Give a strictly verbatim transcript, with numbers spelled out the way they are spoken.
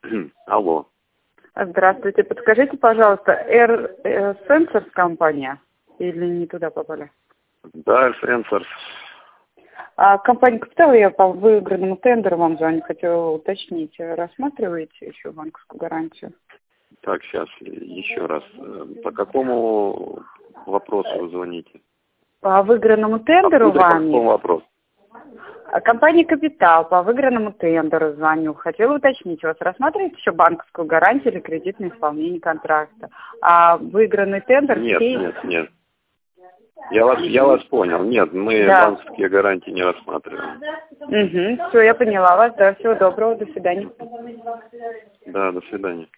Алло. Здравствуйте. Подскажите, пожалуйста, Air э, Sensors компания или не туда попали? Да, Sensors. А компания «Капитал», я по выигранному тендеру вам звоню, хотела уточнить, рассматриваете еще банковскую гарантию? Так, сейчас еще раз. По какому вопросу вы звоните? По выигранному тендеру Откуда, по вами? какому вопросу? Компания «Капитал», по выигранному тендеру звоню. Хотела уточнить, у вас рассматриваете еще банковскую гарантию или кредитное исполнение контракта? А выигранный тендер... Нет, все... нет, нет. Я вас, я вас понял. Нет, мы Да. банковские гарантии не рассматриваем. Угу, все, я поняла вас. Да, всего доброго, до свидания. Да, до свидания.